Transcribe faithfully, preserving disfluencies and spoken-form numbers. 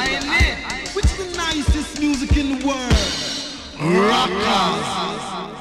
Which is the nicest music in the world? Rockers.